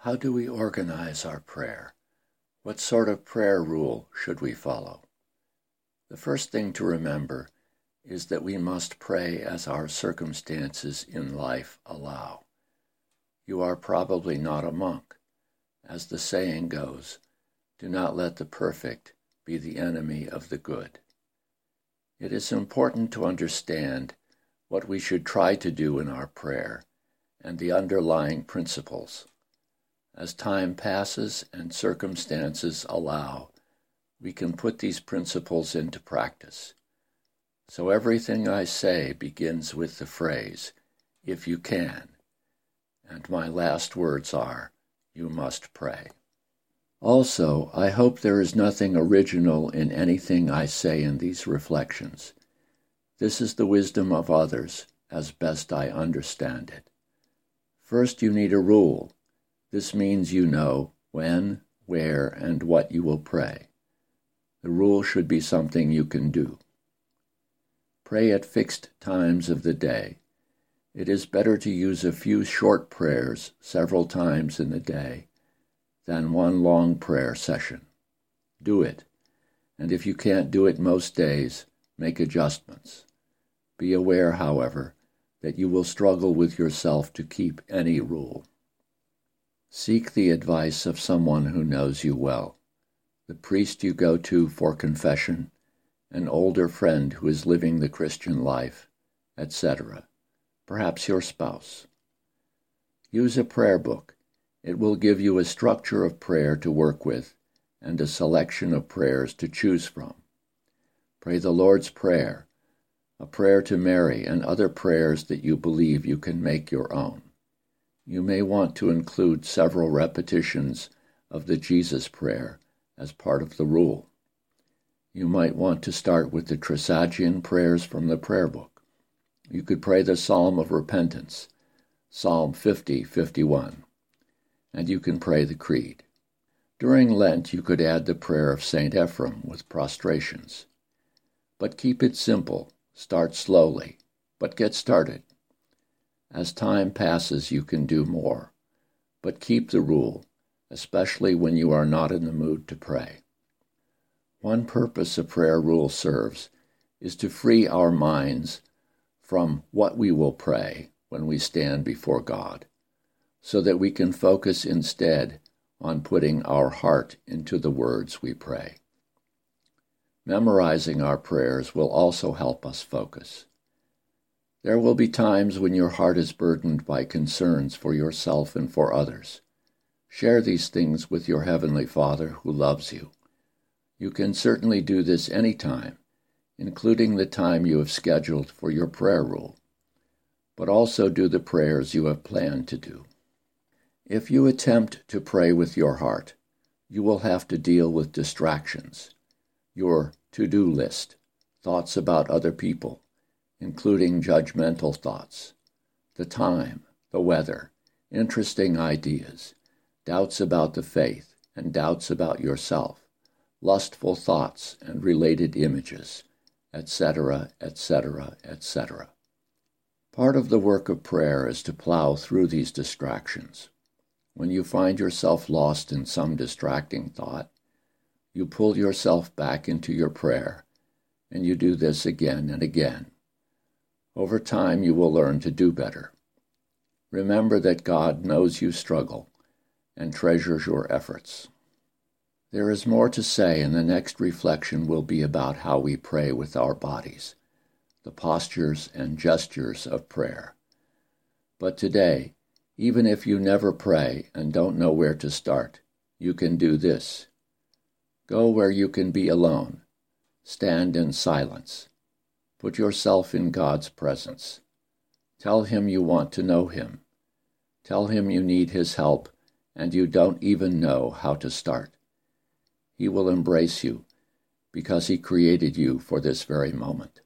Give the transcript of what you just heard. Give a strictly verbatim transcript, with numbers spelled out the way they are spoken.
How do we organize our prayer? What sort of prayer rule should we follow? The first thing to remember is that we must pray as our circumstances in life allow. You are probably not a monk. As the saying goes, do not let the perfect be the enemy of the good. It is important to understand what we should try to do in our prayer and the underlying principles. As time passes and circumstances allow, we can put these principles into practice. So everything I say begins with the phrase, if you can, and my last words are, you must pray. Also, I hope there is nothing original in anything I say in these reflections. This is the wisdom of others, as best I understand it. First, you need a rule. This means you know when, where, and what you will pray. The rule should be something you can do. Pray at fixed times of the day. It is better to use a few short prayers several times in the day than one long prayer session. Do it, and if you can't do it most days, make adjustments. Be aware, however, that you will struggle with yourself to keep any rule. Seek the advice of someone who knows you well, the priest you go to for confession, an older friend who is living the Christian life, et cetera, perhaps your spouse. Use a prayer book. It will give you a structure of prayer to work with and a selection of prayers to choose from. Pray the Lord's Prayer, a prayer to Mary, and other prayers that you believe you can make your own. You may want to include several repetitions of the Jesus Prayer as part of the rule. You might want to start with the Trisagion prayers from the prayer book. You could pray the Psalm of Repentance, Psalm fifty, fifty-one, and you can pray the Creed. During Lent, you could add the prayer of Saint Ephrem with prostrations. But keep it simple. Start slowly, but get started. As time passes, you can do more, but keep the rule, especially when you are not in the mood to pray. One purpose a prayer rule serves is to free our minds from what we will pray when we stand before God, so that we can focus instead on putting our heart into the words we pray. Memorizing our prayers will also help us focus. There will be times when your heart is burdened by concerns for yourself and for others. Share these things with your Heavenly Father who loves you. You can certainly do this any time, including the time you have scheduled for your prayer rule, but also do the prayers you have planned to do. If you attempt to pray with your heart, you will have to deal with distractions, your to-do list, thoughts about other people, including judgmental thoughts, the time, the weather, interesting ideas, doubts about the faith, and doubts about yourself, lustful thoughts and related images, et cetera, et cetera, et cetera. Part of the work of prayer is to plow through these distractions. When you find yourself lost in some distracting thought, you pull yourself back into your prayer, and you do this again and again. Over time, you will learn to do better. Remember that God knows you struggle and treasures your efforts. There is more to say, and the next reflection will be about how we pray with our bodies, the postures and gestures of prayer. But today, even if you never pray and don't know where to start, you can do this. Go where you can be alone. Stand in silence. Put yourself in God's presence. Tell him you want to know him. Tell him you need his help and you don't even know how to start. He will embrace you because he created you for this very moment.